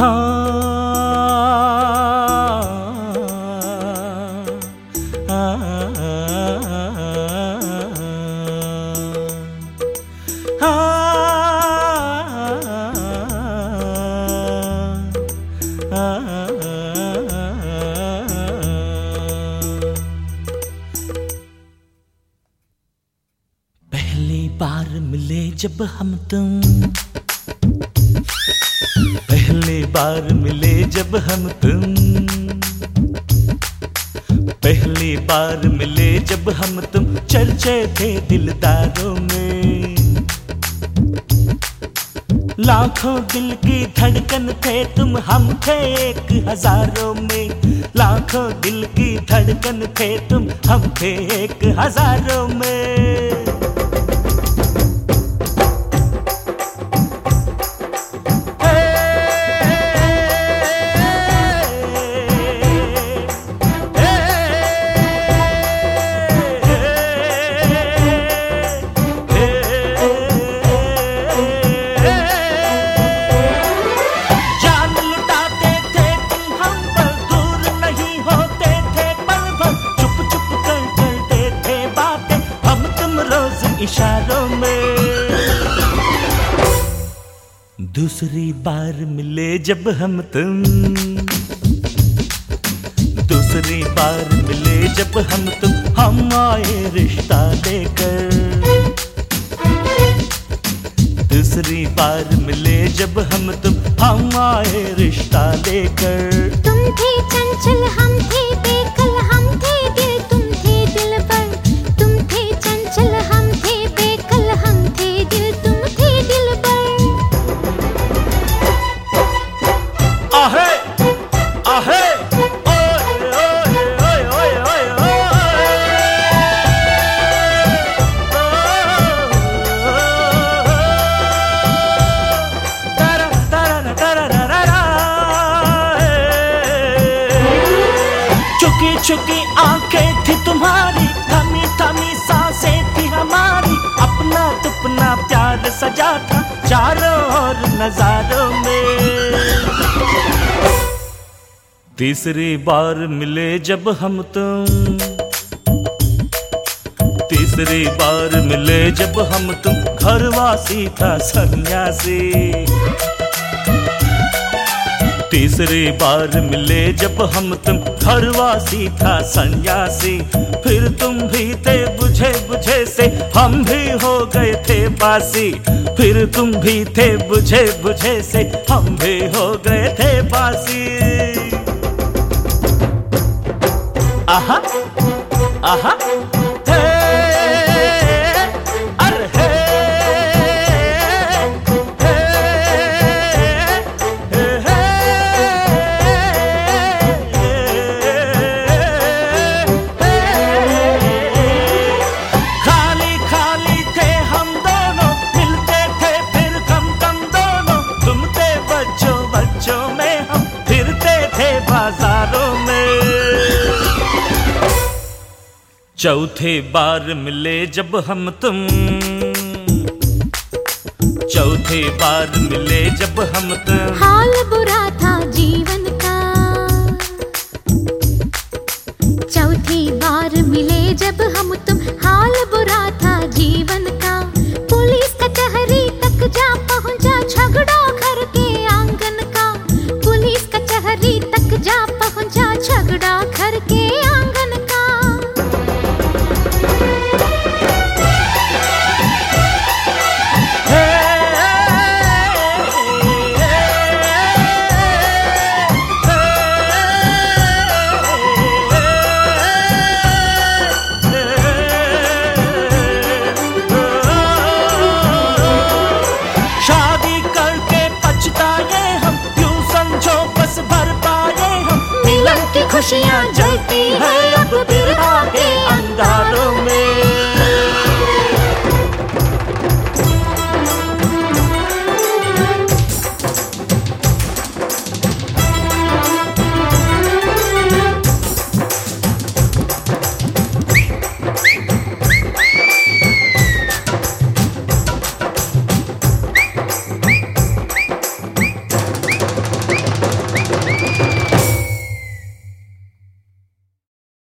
पहली बार मिले जब हम तुम, पहली बार मिले जब हम तुम, पहली बार मिले जब हम तुम, चर्चे थे दिलदारों में। लाखों दिल की धड़कन थे तुम, हम थे एक हजारों में। लाखों दिल की धड़कन थे तुम, हम थे एक हजारों में। इशारों में दूसरी बार मिले जब हम तुम, दूसरी बार मिले जब हम तुम, हम आए रिश्ता लेकर। दूसरी बार मिले जब हम तुम, हम आए रिश्ता लेकर। तुम थे चंचल हम थे बेकल, हम थे दिल तुम थे दिलबर। तुम थे चंचल हम थे बेकल, हम थे दिल तुम थे दिलबर। आहे आहे ओए ओए ओए ओए ओए तारा तारा तारा तारा। चुकी चुकी आंखें थी तुम्हारी, थमी थमी सांसें थी हमारी। अपना तुपना प्यार सजा था चारों ओर नजारों में। तीसरी बार मिले जब हम तुम, तीसरी बार मिले जब हम तुम, घरवासी था सन्यासी। तीसरी बार मिले जब हम तुम, घरवासी था सन्यासी। फिर तुम भी थे बुझे बुझे से, हम भी हो गए थे बासी। फिर तुम भी थे बुझे बुझे से, हम भी हो गए थे बासी। आहा आहा हे अरे हे खाली खाली थे हम दोनों, मिलते थे फिर कम कम दोनों। तुम थे बच्चों बच्चों में, हम फिरते थे बाजारों में। चौथे बार मिले जब हम तुम, चौथे बार मिले जब हम तुम, हाल बुरा था जीवन का। चौथी बार मिले जब हम तुम, हाल बुरा था जीवन का। पुलिस कचहरी तक जा पहुंचा झगड़ा घर के आंगन का। पुलिस कचहरी तक जा पहुंचा झगड़ा घर के आंगन का। शादी करके पछताए हम, यूं समझो बस भर पाए हम मिलन की खुशियां।